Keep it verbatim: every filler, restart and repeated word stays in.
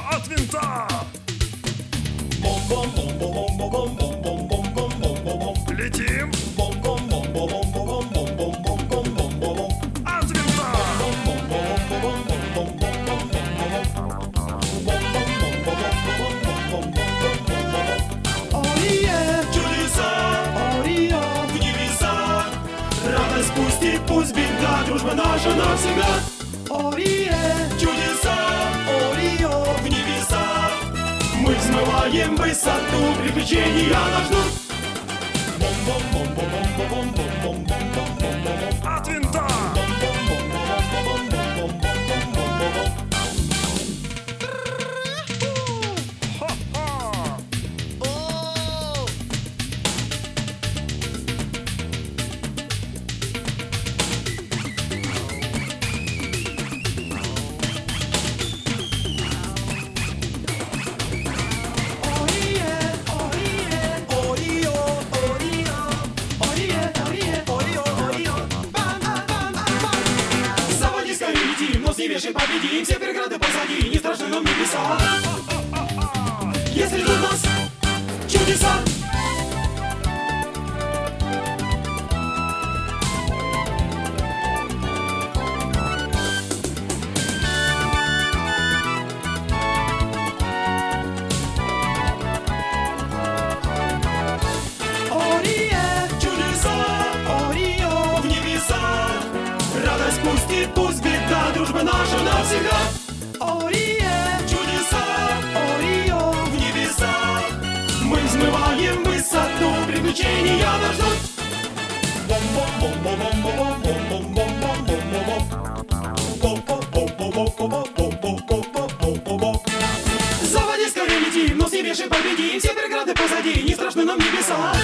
от винта. Летим от винта. Ой-е, чудеса, ой-е, в небесах. Радость пусть и пусть беда, дружба наша навсегда. Ой-е, чудеса, ой-е, в небесах. Мы взмываем высоту, приключения нас ждут. От винта. Ха-ха. Ой-е, ой-е, ой-е, ой-е, ой-е, ой-е, ой-е, ой-е. Бам-бам-бам-бам-бам. Заводи скорее, летим, но с невешей победим. Все преграды позади, не страшны нам небеса. Если ждут нас чудеса. Ой-е, чудеса, ой-е, в небесах. Радость пусть и пусть беда, дружба наша навсегда. Ой-е, чудеса, ой-е, в небесах. Мы взмываем высоту, приключения нас ждут. Заводи скорее, летим, но с невешей победим. Все преграды позади, не страшны нам небеса.